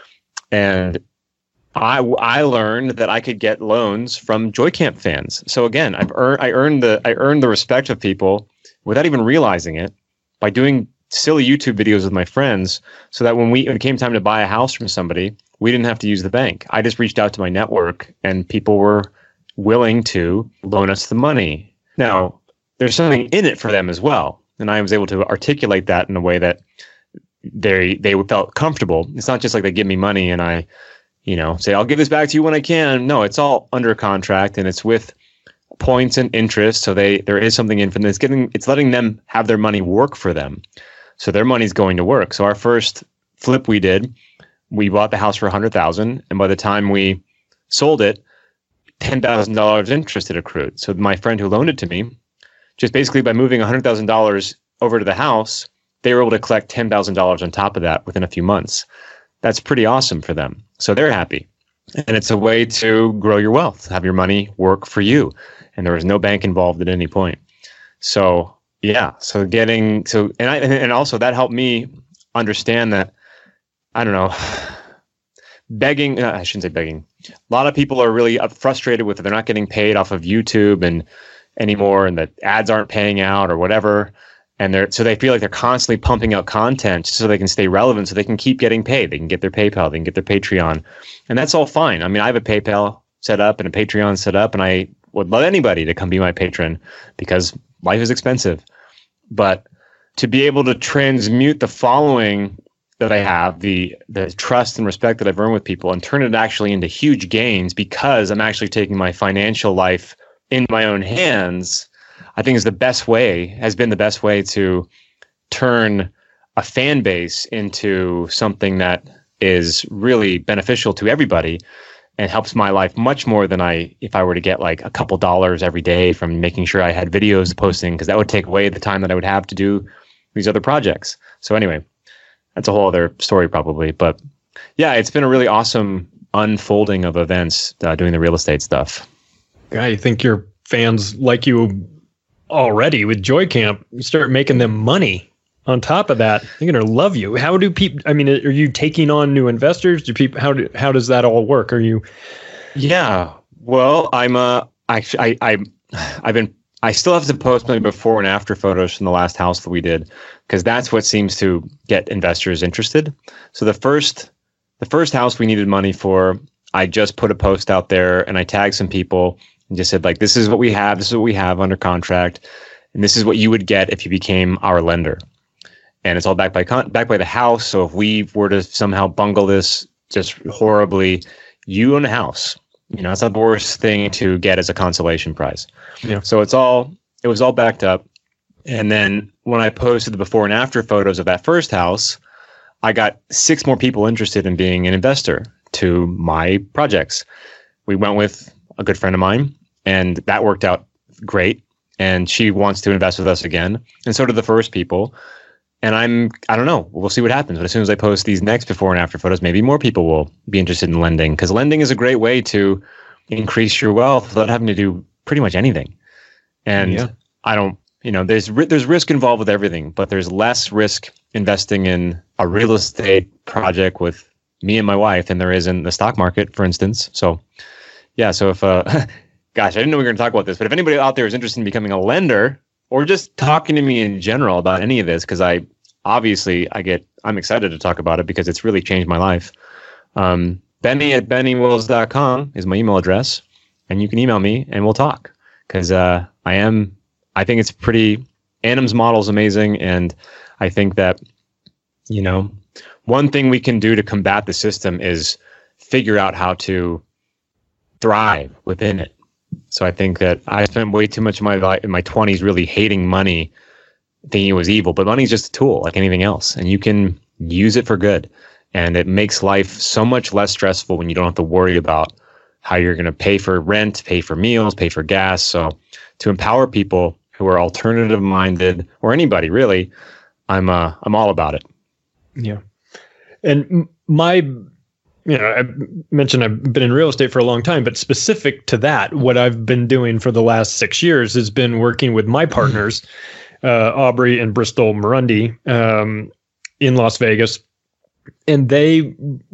And I, I learned that I could get loans from Joycamp fans. So again, I've earned I earned the I earned the respect of people without even realizing it by doing silly YouTube videos with my friends, so that when we when it came time to buy a house from somebody, we didn't have to use the bank. I just reached out to my network, and people were willing to loan us the money. Now, there's something in it for them as well, and I was able to articulate that in a way that they they felt comfortable. It's not just like they give me money and I, you know, say, I'll give this back to you when I can. No, it's all under contract, and it's with points and interest. So they there is something in for them. It's getting it's letting them have their money work for them. So their money's going to work. So our first flip we did, we bought the house for a hundred thousand dollars, and by the time we sold it, ten thousand dollars interest had accrued. So my friend who loaned it to me, just basically by moving a hundred thousand dollars over to the house, they were able to collect ten thousand dollars on top of that within a few months. That's pretty awesome for them. So they're happy. And it's a way to grow your wealth, have your money work for you. And there was no bank involved at any point. So, yeah. So getting, so, and I, and also that helped me understand that, I don't know, begging, uh, I shouldn't say begging. A lot of people are really frustrated with it. They're not getting paid off of YouTube and anymore, and the ads aren't paying out or whatever. And they're so they feel like they're constantly pumping out content so they can stay relevant, so they can keep getting paid. They can get their PayPal, they can get their Patreon, and that's all fine. I mean, I have a PayPal set up and a Patreon set up, and I would love anybody to come be my patron because life is expensive. But to be able to transmute the following that I have, the the trust and respect that I've earned with people, and turn it actually into huge gains because I'm actually taking my financial life in my own hands, I think is the best way, has been the best way to turn a fan base into something that is really beneficial to everybody and helps my life much more than I, if I were to get like a couple dollars every day from making sure I had videos posting, because that would take away the time that I would have to do these other projects. So anyway, that's a whole other story probably. But yeah, it's been a really awesome unfolding of events uh, doing the real estate stuff. I think your fans like you already with Joycamp. You start making them money on top of that, they're going to love you. How do people, I mean, are you taking on new investors? Do people, how do, how does that all work? Are you? Yeah, well, I'm, uh, actually, I, I, I've been, I still have to post my before and after photos from the last house that we did, because that's what seems to get investors interested. So the first, the first house we needed money for, I just put a post out there and I tagged some people and just said, like, this is what we have. This is what we have under contract. And this is what you would get if you became our lender. And it's all backed by con- backed by the house. So if we were to somehow bungle this just horribly, you own a house. You know, it's not the worst thing to get as a consolation prize. Yeah. So it's all, it was all backed up. And then when I posted the before and after photos of that first house, I got six more people interested in being an investor to my projects. We went with a good friend of mine, and that worked out great. And she wants to invest with us again. And so did the first people. And I'm, I don't know, we'll see what happens. But as soon as I post these next before and after photos, maybe more people will be interested in lending, because lending is a great way to increase your wealth without having to do pretty much anything. And yeah. I don't, you know, there's there's risk involved with everything, but there's less risk investing in a real estate project with me and my wife than there is in the stock market, for instance. So, yeah. So if, uh, gosh, I didn't know we were going to talk about this, but if anybody out there is interested in becoming a lender or just talking to me in general about any of this, because I obviously I get I'm excited to talk about it because it's really changed my life. Um, Benny at benny wills dot com is my email address, and you can email me and we'll talk, because uh, I am. I think it's pretty, Anim's model is amazing. And I think that, you know, one thing we can do to combat the system is figure out how to thrive within it. So I think that I spent way too much of my life in my twenties really hating money, thinking it was evil, but money is just a tool like anything else. And you can use it for good. And it makes life so much less stressful when you don't have to worry about how you're going to pay for rent, pay for meals, pay for gas. So to empower people who are alternative minded, or anybody really, I'm uh, I'm all about it. Yeah. And my, you know, I mentioned I've been in real estate for a long time, but specific to that, what I've been doing for the last six years has been working with my partners, uh, Aubrey and Bristol Marundi, um, in Las Vegas. And they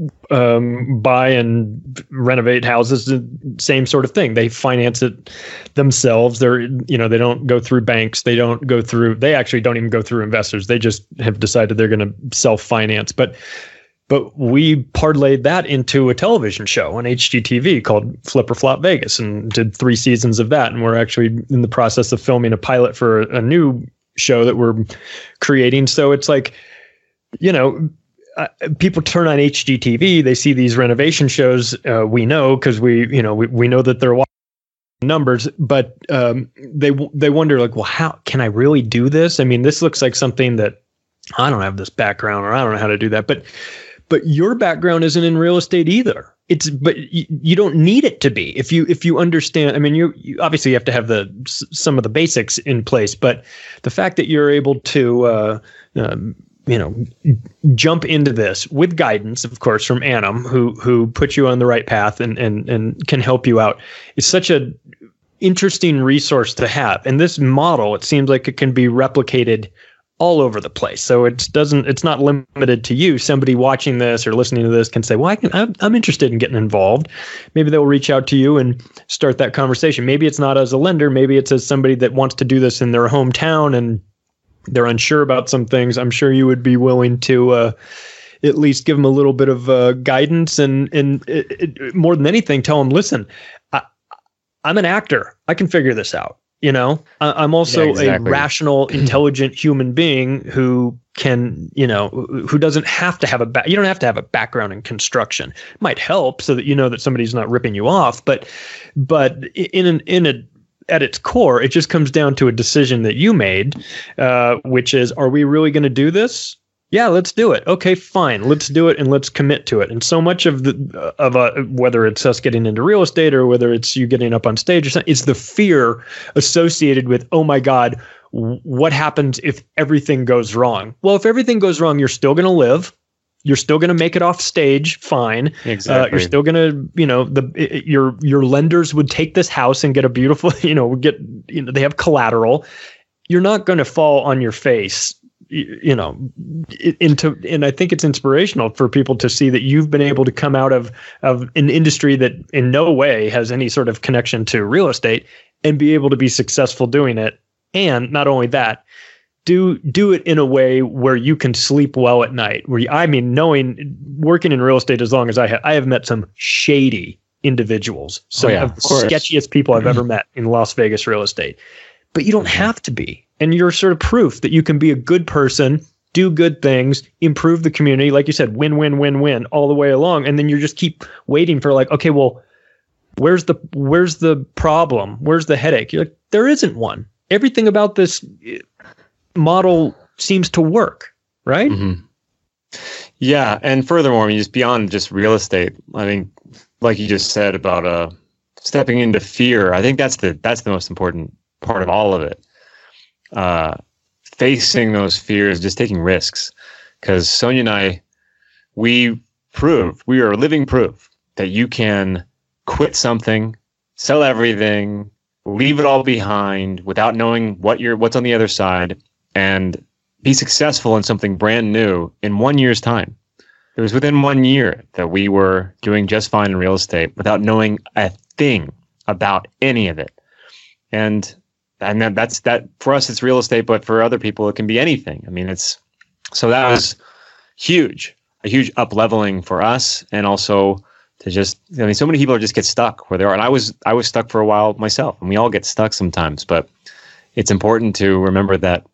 um, buy and renovate houses, same sort of thing. They finance it themselves. They're, you know, they don't go through banks. They don't go through, they actually don't even go through investors. They just have decided they're going to self-finance. But but we parlayed that into a television show on H G T V called Flip or Flop Vegas, and did three seasons of that. And we're actually in the process of filming a pilot for a, a new show that we're creating. So it's like, you know, Uh, people turn on H G T V, they see these renovation shows. Uh, we know because we, you know, we, we know that they're watching numbers, but um, they they wonder like, well, how can I really do this? I mean, this looks like something that I don't have this background, or I don't know how to do that. But but your background isn't in real estate either. It's but you, you don't need it to be if you if you understand. I mean, you, you obviously have to have the some of the basics in place, but the fact that you're able to uh, um, you know, jump into this with guidance, of course, from Anim, who who puts you on the right path and and and can help you out. It's such a interesting resource to have. And this model, it seems like it can be replicated all over the place. So it doesn't, it's not limited to you. Somebody watching this or listening to this can say, well, I can, I'm, I'm interested in getting involved. Maybe they'll reach out to you and start that conversation. Maybe it's not as a lender. Maybe it's as somebody that wants to do this in their hometown and they're unsure about some things. I'm sure you would be willing to uh, at least give them a little bit of uh, guidance and, and it, it, more than anything, tell them, listen, I, I'm an actor. I can figure this out. You know, I'm also yeah, exactly. a rational, intelligent human being who can, you know, who doesn't have to have a back. You don't have to have a background in construction. It might help so that you know that somebody's not ripping you off. But, but in an in a at its core, it just comes down to a decision that you made, uh, which is, are we really going to do this? Yeah, let's do it. Okay, fine. Let's do it and let's commit to it. And so much of the of a, whether it's us getting into real estate or whether it's you getting up on stage or something, it's the fear associated with, oh my God, what happens if everything goes wrong? Well, if everything goes wrong, you're still going to live. You're still going to make it off stage, fine. Exactly. Uh, you're still going to, you know, the it, your your lenders would take this house and get a beautiful, you know, get you know they have collateral. You're not going to fall on your face. You know, into, and I think it's inspirational for people to see that you've been able to come out of, of an industry that in no way has any sort of connection to real estate and be able to be successful doing it. And not only that, do, do it in a way where you can sleep well at night. Where you, I mean, knowing, working in real estate as long as I have, I have met some shady individuals. Some oh, yeah, of the sketchiest people I've ever met in Las Vegas real estate. But you don't have to be. And you're sort of proof that you can be a good person, do good things, improve the community. Like you said, win, win, win, win all the way along. And then you just keep waiting for like, okay, well, where's the where's the problem? Where's the headache? You're like, there isn't one. Everything about this model seems to work, right? Mm-hmm. Yeah, and furthermore, I mean, just beyond just real estate, I think, like you just said about uh, stepping into fear, I think that's the that's the most important part of all of it. Uh, facing those fears, just taking risks, because Sonia and I, we prove we are living proof that you can quit something, sell everything, leave it all behind without knowing what you're what's on the other side, and be successful in something brand new in one year's time. It was within one year that we were doing just fine in real estate without knowing a thing about any of it. And and then that's that for us, it's real estate, but for other people, it can be anything. I mean, it's so that was huge, a huge up leveling for us. And also to just, I mean, so many people just get stuck where they are. And I was, I was stuck for a while myself, and we all get stuck sometimes, but it's important to remember that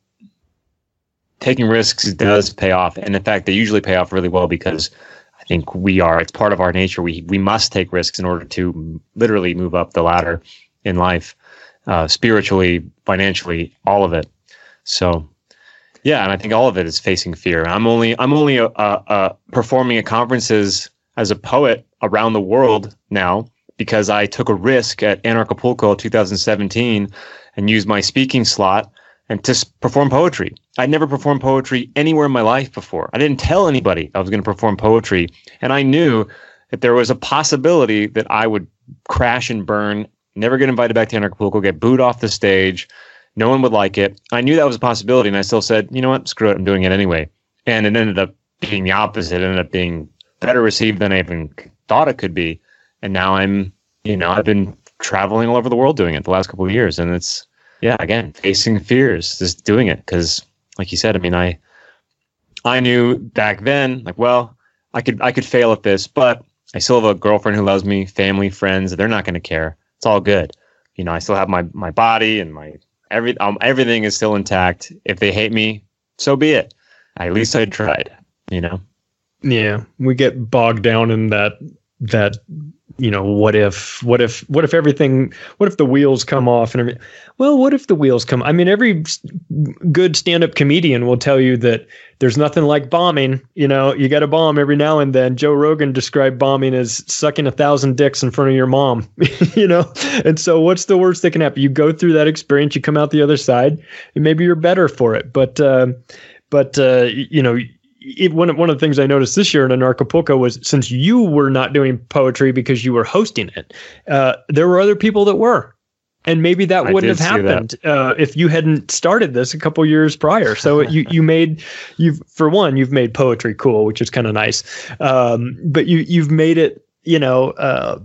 taking risks does pay off. And in fact, they usually pay off really well, because I think we are, it's part of our nature. We, we must take risks in order to literally move up the ladder in life, uh, spiritually, financially, all of it. So yeah. And I think all of it is facing fear. I'm only, I'm only, uh, uh, performing at conferences as a poet around the world now because I took a risk at Anarchapulco two thousand seventeen and used my speaking slot and to perform poetry. I'd never performed poetry anywhere in my life before. I didn't tell anybody I was going to perform poetry. And I knew that there was a possibility that I would crash and burn, never get invited back to Anarchapulco, get booed off the stage. No one would like it. I knew that was a possibility. And I still said, you know what, screw it, I'm doing it anyway. And it ended up being the opposite. It ended up being better received than I even thought it could be. And now I'm, you know, I've been traveling all over the world doing it the last couple of years. And it's, yeah, again, facing fears, just doing it. Because like you said, I mean, I I knew back then, like, well, I could I could fail at this, but I still have a girlfriend who loves me, family, friends. They're not going to care. It's all good. You know, I still have my my body and my every um, everything is still intact. If they hate me, so be it. At least I tried, you know? Yeah, we get bogged down in that that you know, what if, what if, what if everything, what if the wheels come off and everything? Well, what if the wheels come? I mean, every good stand-up comedian will tell you that there's nothing like bombing. You know, you got to bomb every now and then. Joe Rogan described bombing as sucking a thousand dicks in front of your mom, you know? And so what's the worst that can happen? You go through that experience, you come out the other side, and maybe you're better for it. But, uh, but, uh, you know, It, one, one of the things I noticed this year in Anarchapulco was, since you were not doing poetry because you were hosting it, uh, there were other people that were. And maybe that I wouldn't have happened uh, if you hadn't started this a couple years prior. So you you made, you've for one, you've made poetry cool, which is kind of nice. Um, but you you've made it, you know, uh,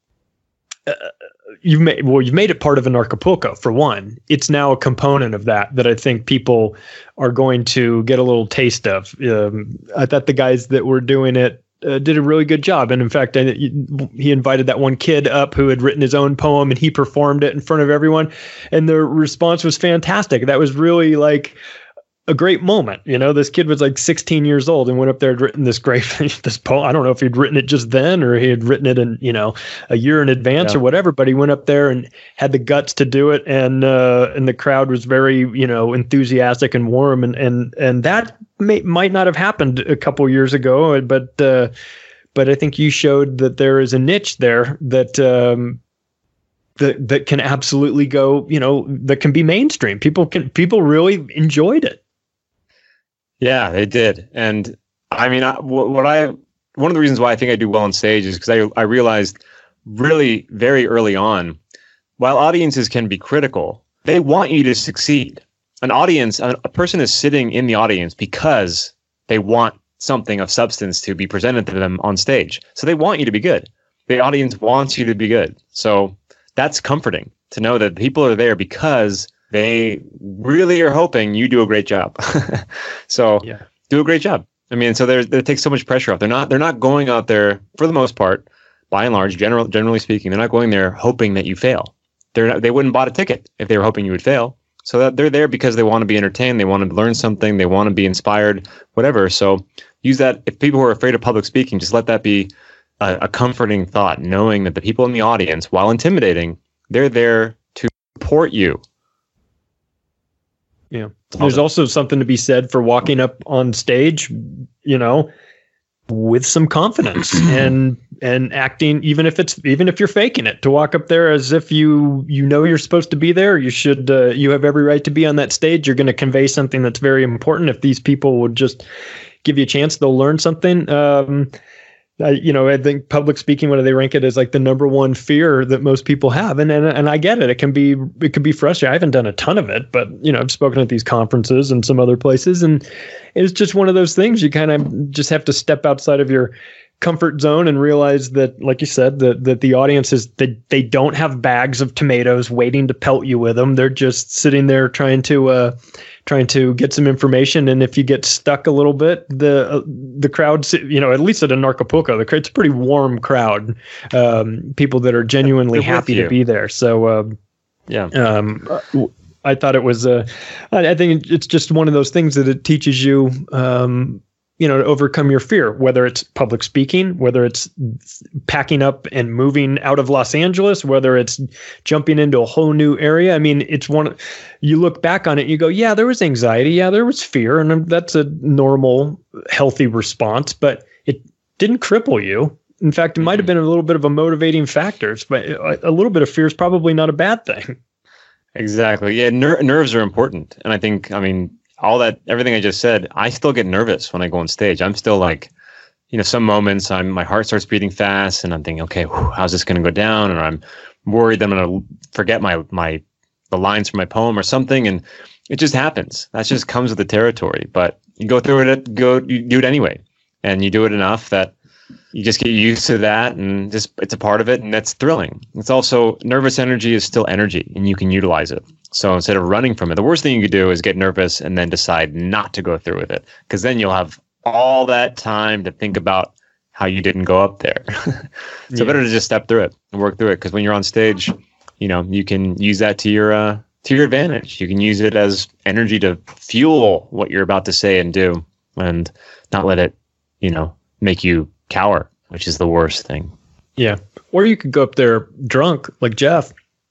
uh, you've made well, you've made it part of Anarchapulco for one. It's now a component of that that I think people are going to get a little taste of. Um, I thought the guys that were doing it uh, did a really good job, and in fact, I, he invited that one kid up who had written his own poem, and he performed it in front of everyone, and the response was fantastic. That was really like a great moment. You know, this kid was like sixteen years old and went up there and written this great, this poem. I don't know if he'd written it just then or he had written it in, you know, a year in advance yeah. or whatever, but he went up there and had the guts to do it. And, uh, and the crowd was very, you know, enthusiastic and warm. And, and, and that may, might not have happened a couple years ago, but, uh, but I think you showed that there is a niche there that, um, that, that can absolutely go, you know, that can be mainstream. People can, people really enjoyed it. Yeah, they did. And I mean, I, what I, one of the reasons why I think I do well on stage is because I, I realized really very early on, while audiences can be critical, they want you to succeed. An audience, a, a person is sitting in the audience because they want something of substance to be presented to them on stage. So they want you to be good. The audience wants you to be good. So that's comforting to know that people are there because they really are hoping you do a great job. So yeah. do a great job. I mean, so there that takes so much pressure off. They're not they're not going out there, for the most part, by and large, general generally speaking, they're not going there hoping that you fail. They're not, they wouldn't bought a ticket if they were hoping you would fail. So that they're there because they want to be entertained, they want to learn something, they want to be inspired, whatever. So use that. If people who are afraid of public speaking, just let that be a, a comforting thought, knowing that the people in the audience, while intimidating, they're there to support you. Yeah. There's also something to be said for walking up on stage, you know, with some confidence and and acting, even if it's even if you're faking it, to walk up there as if you you know you're supposed to be there. You should uh, you have every right to be on that stage. You're going to convey something that's very important. If these people would just give you a chance, they'll learn something. Um, I, you know, I think public speaking, what do they rank it as, like the number one fear that most people have? And, and and I get it. It can be it can be frustrating. I haven't done a ton of it, but you know, I've spoken at these conferences and some other places, and it's just one of those things. You kind of just have to step outside of your comfort zone and realize that, like you said, that that the audience is that they don't have bags of tomatoes waiting to pelt you with them. They're just sitting there trying to. Uh, trying to get some information. And if you get stuck a little bit, the uh, the crowd, you know, at least at Anarchapulco, the it's a pretty warm crowd, um, people that are genuinely happy to be there. So, uh, yeah, um, I thought it was, uh, I, I think it's just one of those things that it teaches you, um, you know, to overcome your fear, whether it's public speaking, whether it's packing up and moving out of Los Angeles, whether it's jumping into a whole new area. I mean, it's one, you look back on it, you go, yeah, there was anxiety. Yeah, there was fear. And that's a normal, healthy response, but it didn't cripple you. In fact, it might have been a little bit of a motivating factor, but a little bit of fear is probably not a bad thing. Exactly. Yeah. Ner- nerves are important. And I think, I mean, all that, everything I just said, I still get nervous when I go on stage. I'm still like, you know, some moments I'm, my heart starts beating fast and I'm thinking, okay, whew, how's this going to go down? And I'm worried that I'm going to forget my, my, the lines from my poem or something. And it just happens. That just comes with the territory, but you go through it, go, you do it anyway. And you do it enough that you just get used to that and just, it's a part of it. And that's thrilling. It's also, nervous energy is still energy and you can utilize it. So instead of running from it, the worst thing you could do is get nervous and then decide not to go through with it. Because then you'll have all that time to think about how you didn't go up there. so yeah. Better to just step through it and work through it. Because when you're on stage, you know, you can use that to your uh, to your advantage. You can use it as energy to fuel what you're about to say and do, and not let it, you know, make you cower, which is the worst thing. Yeah. Or you could go up there drunk like Jeff.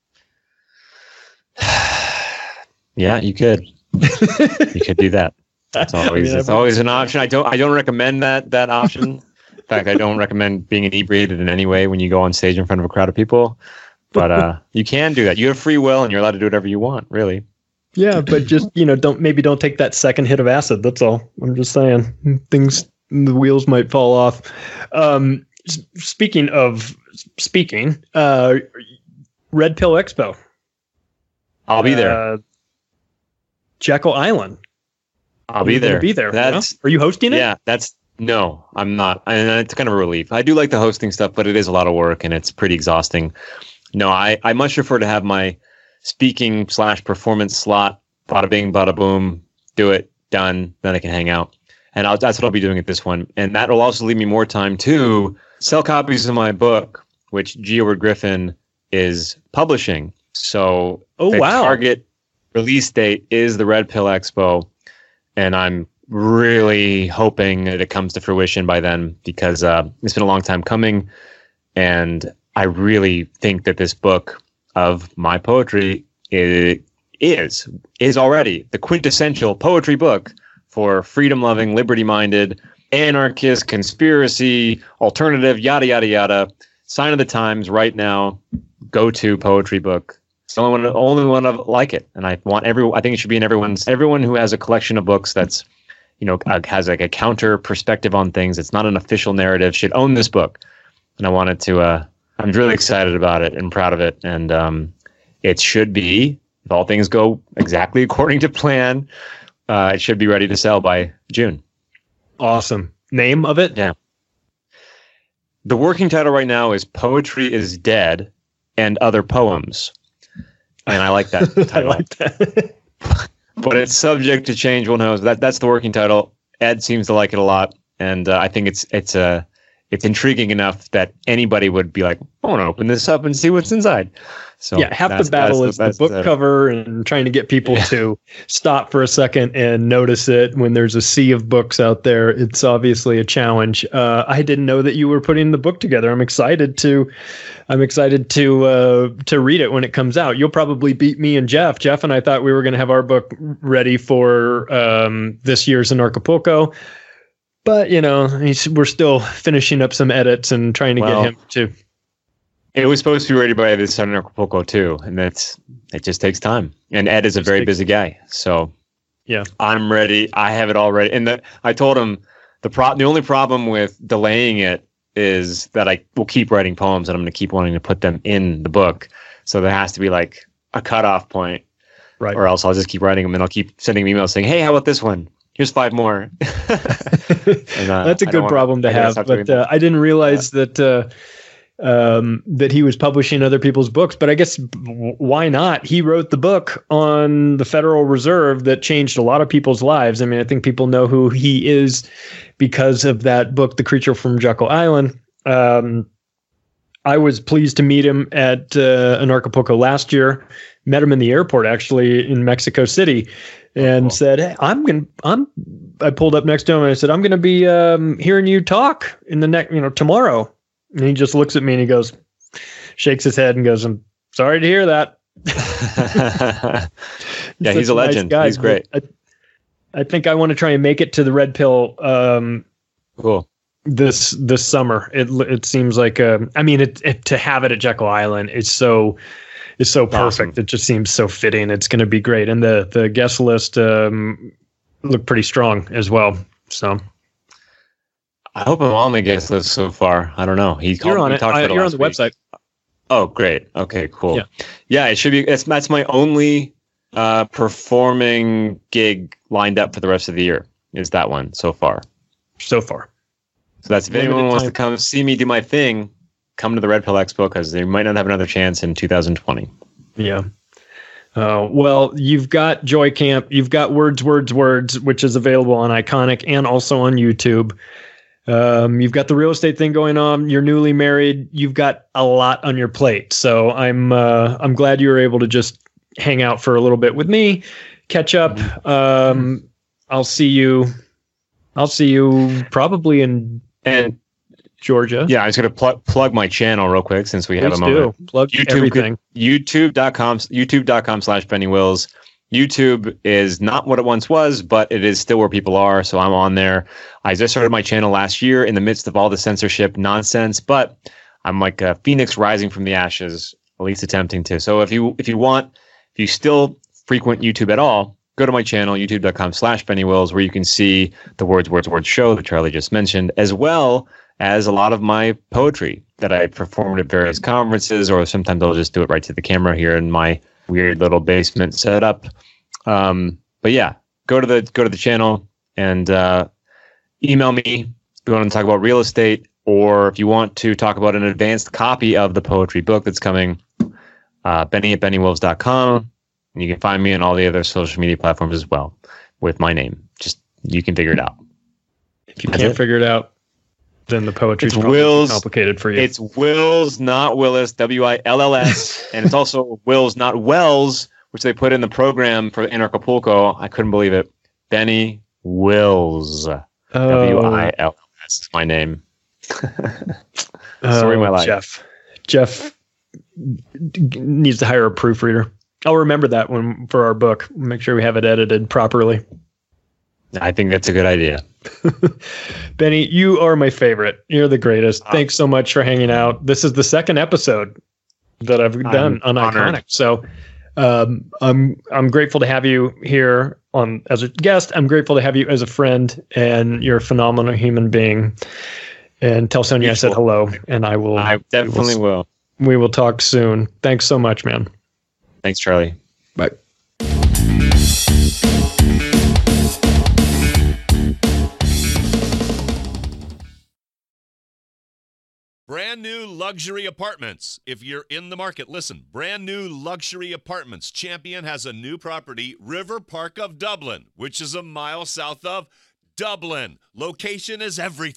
Yeah, you could. You could do that. It's always I mean, it's always an option. I don't I don't recommend that that option. In fact, I don't recommend being inebriated in any way when you go on stage in front of a crowd of people. But uh, you can do that. You have free will, and you're allowed to do whatever you want, really. Yeah, but just you know, don't maybe don't take that second hit of acid. That's all. I'm just saying, things the wheels might fall off. Um, speaking of speaking, uh, Red Pill Expo. I'll be there. Uh, Jekyll Island. I'll be there. Be there. That's, huh? Are you hosting it? Yeah, that's no, I'm not. And it's kind of a relief. I do like the hosting stuff, but it is a lot of work and it's pretty exhausting. No, I, I much prefer to have my speaking slash performance slot, bada bing, bada boom, do it, done, then I can hang out. And I'll, that's what I'll be doing at this one. And that will also leave me more time to sell copies of my book, which Geoward Griffin is publishing. So oh, the wow. target release date is the Red Pill Expo. And I'm really hoping that it comes to fruition by then because uh, it's been a long time coming. And I really think that this book of my poetry is, is, is already the quintessential poetry book for freedom-loving, liberty-minded, anarchist, conspiracy, alternative, yada, yada, yada. Sign of the times right now, go-to poetry book. It's the only one, only one of like it. And I want every, I think it should be in everyone's, everyone who has a collection of books that's, you know, uh, has like a counter perspective on things. It's not an official narrative, should own this book. And I wanted to, uh, I'm really excited about it and proud of it. And um, it should be, if all things go exactly according to plan, uh, it should be ready to sell by June. Awesome. Name of it? Yeah. The working title right now is Poetry is Dead and Other Poems. And I like that title. I like that. But it's subject to change. One knows that that's the working title. Ed seems to like it a lot, and uh, I think it's it's a it's intriguing enough that anybody would be like, I want to open this up and see what's inside. So yeah, half the battle is the book the, cover and trying to get people yeah. to stop for a second and notice it when there's a sea of books out there. It's obviously a challenge. Uh, I didn't know that you were putting the book together. I'm excited to, I'm excited to uh, to read it when it comes out. You'll probably beat me and Jeff. Jeff and I thought we were going to have our book ready for um, this year's Anarchapulco. But, you know, he's, we're still finishing up some edits and trying to well, get him to. It was supposed to be ready by this time in Acapulco too, and that's it. Just takes time. And Ed is a very busy guy, so yeah, I'm ready. I have it all ready. And the, I told him the pro. The only problem with delaying it is that I will keep writing poems, and I'm going to keep wanting to put them in the book. So there has to be like a cutoff point, right? Or else I'll just keep writing them, and I'll keep sending emails saying, "Hey, how about this one? Here's five more." and, uh, That's a good problem wanna, to have, but uh, I didn't realize yeah. that. Uh, um that he was publishing other people's books, but I guess w- why not? He wrote the book on the Federal Reserve that changed a lot of people's lives. I mean, I think people know who he is because of that book, The Creature from Jekyll Island. Um, I was pleased to meet him at uh, Anarchapulco last year. Met him in the airport, actually, in Mexico City, and oh, cool. said, hey, I'm going to, I'm, I pulled up next to him and I said, I'm going to be um, hearing you talk in the next, you know, tomorrow. And he just looks at me and he goes, shakes his head and goes, I'm sorry to hear that. yeah, he's a legend. Nice guy. He's great. I, I think I want to try and make it to the Red Pill. Um, cool. This this summer. It it seems like um, I mean it, it to have it at Jekyll Island is so is so perfect. Awesome. It just seems so fitting. It's going to be great, and the the guest list um, looked pretty strong as well. So. I hope I'm on the guest list so far. I don't know. He called you're on me, it. I, you're on the week. website. Oh, great. Okay, cool. Yeah, yeah it should be. It's, that's my only uh, performing gig lined up for the rest of the year. Is that one so far? So far. So that's if Limited anyone wants time. to come see me do my thing, come to the Red Pill Expo because they might not have another chance in two thousand twenty. Yeah. Uh, well, you've got Joy Camp. You've got Words, Words, Words, which is available on Iconic and also on YouTube. Um, you've got the real estate thing going on. You're newly married. You've got a lot on your plate. So I'm uh, I'm glad you were able to just hang out for a little bit with me, catch up. Um, I'll see you. I'll see you probably in and Georgia. Yeah, I was going to plug plug my channel real quick since we Please have a moment. Do. Plug YouTube, everything. YouTube dot com YouTube dot com slash Benny Wills. YouTube is not what it once was, but it is still where people are. So I'm on there. I just started my channel last year in the midst of all the censorship nonsense, but I'm like a phoenix rising from the ashes, at least attempting to. So if you if you want, if you still frequent YouTube at all, go to my channel, youtube dot com slash Benny Wills, where you can see the Words, Words, Words show that Charlie just mentioned, as well as a lot of my poetry that I performed at various conferences, or sometimes I'll just do it right to the camera here in my weird little basement setup. Um, but yeah, go to the go to the channel and uh, email me if you want to talk about real estate, or if you want to talk about an advanced copy of the poetry book that's coming, uh, Benny at Benny Wills dot com. And you can find me on all the other social media platforms as well with my name. Just, you can figure it out. If you that's can't it. figure it out, then the poetry is probably complicated for you. It's Wills, not Willis, W I L L S. And it's also Wills, not Wells, which they put in the program for Anarchapulco. I couldn't believe it. Benny Wills. Oh. W I L L S is my name. Story of my life. Jeff. Jeff needs to hire a proofreader. I'll remember that one for our book. Make sure we have it edited properly. I think that's a good idea. Benny, you are my favorite. You're the greatest. Uh, Thanks so much for hanging out. This is the second episode that I've done I'm on honored. Iconic. So um, I'm I'm grateful to have you here on as a guest. I'm grateful to have you as a friend, and you're a phenomenal human being. And tell Sonia I said hello, and I will. I definitely we will, will. We will talk soon. Thanks so much, man. Thanks, Charlie. Bye. Brand new luxury apartments. If you're in the market, listen. Brand new luxury apartments. Champion has a new property, River Park of Dublin, which is a mile south of Dublin. Location is everything.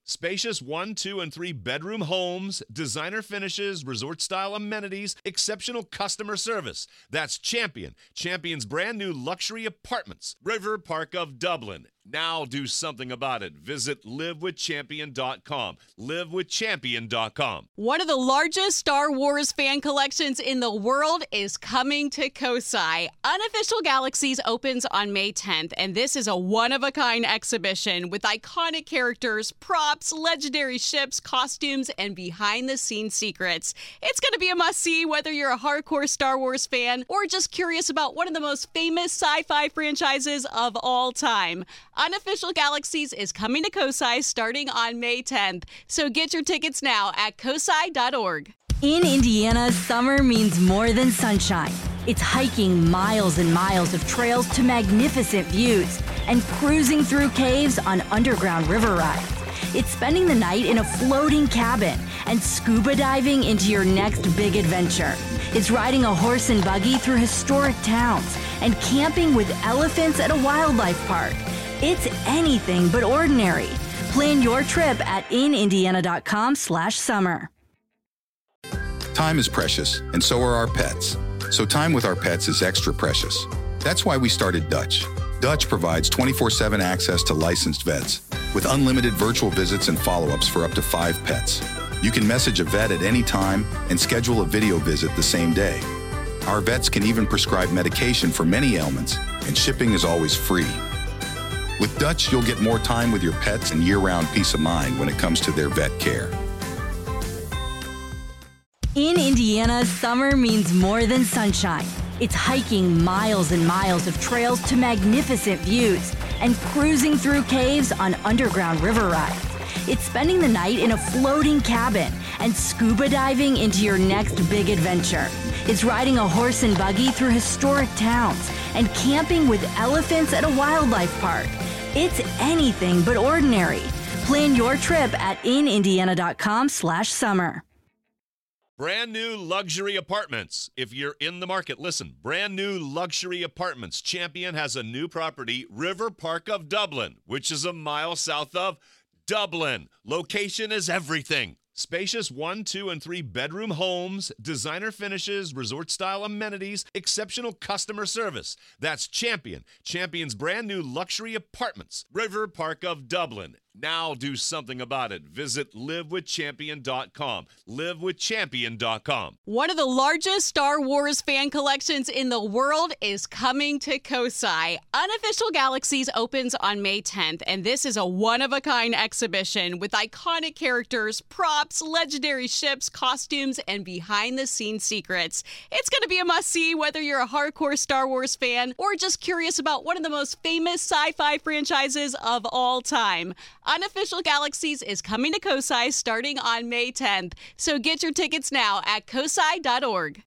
Spacious one, two, and three bedroom homes, designer finishes, resort-style amenities, exceptional customer service. That's Champion. Champion's brand new luxury apartments. River Park of Dublin. Now do something about it. Visit live with champion dot com. live with champion dot com. One of the largest Star Wars fan collections in the world is coming to Kosai. Unofficial Galaxies opens on May tenth, and this is a one-of-a-kind exhibition with iconic characters, props, legendary ships, costumes, and behind-the-scenes secrets. It's going to be a must-see whether you're a hardcore Star Wars fan or just curious about one of the most famous sci-fi franchises of all time. Unofficial Galaxies is coming to Kosai starting on May tenth, so get your tickets now at kosai dot org. In Indiana, summer means more than sunshine. It's hiking miles and miles of trails to magnificent views and cruising through caves on underground river rides. It's spending the night in a floating cabin and scuba diving into your next big adventure. It's riding a horse and buggy through historic towns and camping with elephants at a wildlife park. It's anything but ordinary. Plan your trip at in indiana dot com slash summer. Time is precious, and so are our pets. So time with our pets is extra precious. That's why we started Dutch. Dutch provides twenty-four seven access to licensed vets with unlimited virtual visits and follow-ups for up to five pets. You can message a vet at any time and schedule a video visit the same day. Our vets can even prescribe medication for many ailments, and shipping is always free. With Dutch, you'll get more time with your pets and year-round peace of mind when it comes to their vet care. In Indiana, summer means more than sunshine. It's hiking miles and miles of trails to magnificent views and cruising through caves on underground river rides. It's spending the night in a floating cabin and scuba diving into your next big adventure. It's riding a horse and buggy through historic towns and camping with elephants at a wildlife park. It's anything but ordinary. Plan your trip at in indiana dot com slash summer. Brand new luxury apartments. If you're in the market, listen. Brand new luxury apartments. Champion has a new property, River Park of Dublin, which is a mile south of Dublin. Location is everything. Spacious one, two, and three bedroom homes, designer finishes, resort-style amenities, exceptional customer service. That's Champion. Champion's brand new luxury apartments. River Park of Dublin. Now do something about it. Visit live with champion dot com. live with champion dot com. One of the largest Star Wars fan collections in the world is coming to Kosai. Unofficial Galaxies opens on May tenth, and this is a one-of-a-kind exhibition with iconic characters, props, legendary ships, costumes, and behind-the-scenes secrets. It's going to be a must-see whether you're a hardcore Star Wars fan or just curious about one of the most famous sci-fi franchises of all time. Unofficial Galaxies is coming to Kosai starting on May tenth, so get your tickets now at kosai dot org.